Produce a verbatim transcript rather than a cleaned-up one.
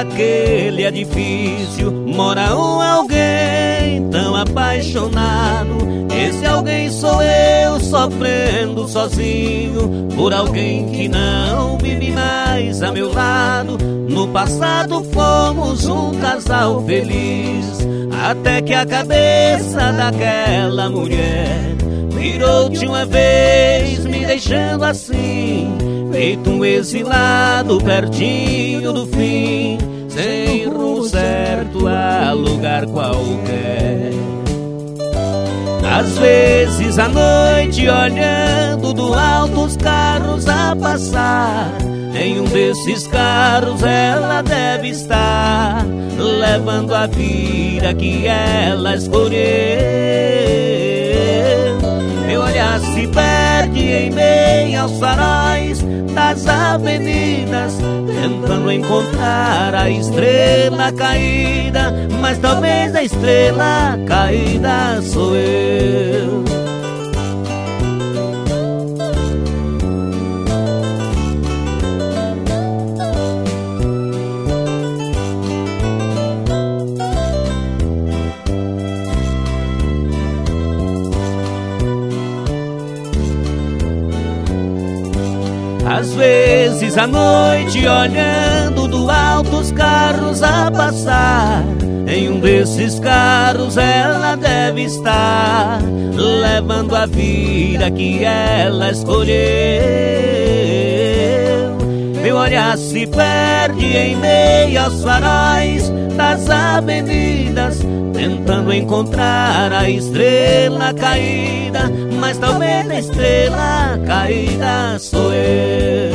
daquele edifício mora um alguém tão apaixonado. Esse alguém sou eu, sofrendo sozinho por alguém que não vive mais a meu lado. No passado fomos um casal feliz, até que a cabeça daquela mulher virou de uma vez, me deixando assim, feito um exilado pertinho do fim, sem rumo certo a lugar qualquer. Às vezes à noite, olhando do alto os carros a passar, em um desses carros ela deve estar, levando a vida que ela escolheu. Meu olhar se perde em meio aos faróis das avenidas, tentando encontrar a estrela caída, mas talvez a estrela caída sou eu. Às vezes à noite, olhando do alto os carros a passar, em um desses carros ela deve estar, levando a vida que ela escolheu. Meu olhar se perde em meio aos faróis das avenidas, tentando encontrar a estrela caída, mas talvez a estrela caída sou eu.